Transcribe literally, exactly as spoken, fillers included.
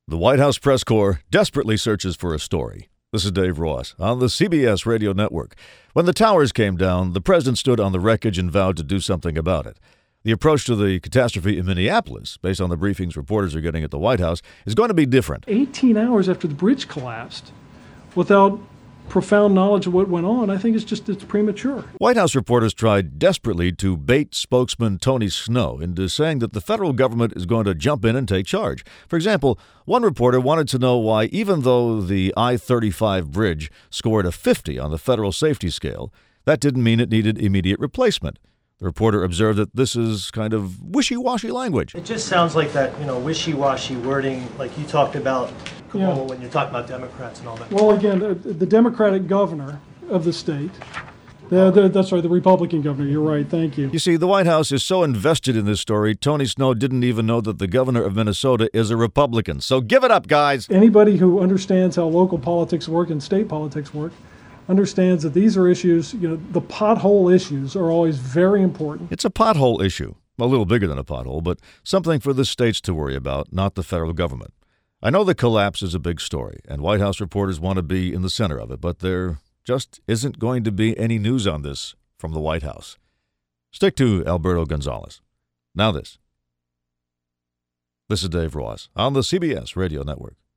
The White House press corps desperately searches for a story. This is Dave Ross on the C B S radio network. When the towers came down, the president stood on the wreckage and vowed to do something about it. The approach to the catastrophe in Minneapolis, based on the briefings reporters are getting at the White House, is going to be different. eighteen hours after the bridge collapsed, without profound knowledge of what went on, I think it's just it's premature. White House reporters tried desperately to bait spokesman Tony Snow into saying that the federal government is going to jump in and take charge. For example, one reporter wanted to know why, even though the I thirty-five bridge scored a fifty on the federal safety scale, that didn't mean it needed immediate replacement. The reporter observed that this is kind of wishy-washy language. It just sounds like that, you know, wishy-washy wording, like you talked about, Kamala, Yeah. when you're talking about Democrats and all that. Well, again, uh, the Democratic governor of the state, the, the, that's right, the Republican governor, you're right, thank you. You see, the White House is so invested in this story, Tony Snow didn't even know that the governor of Minnesota is a Republican. So give it up, guys. Anybody who understands how local politics work and state politics work understands that these are issues, you know, the pothole issues are always very important. It's a pothole issue, a little bigger than a pothole, but something for the states to worry about, not the federal government. I know the collapse is a big story, and White House reporters want to be in the center of it, but there just isn't going to be any news on this from the White House. Stick to Alberto Gonzales. Now this. This is Dave Ross on the C B S Radio Network.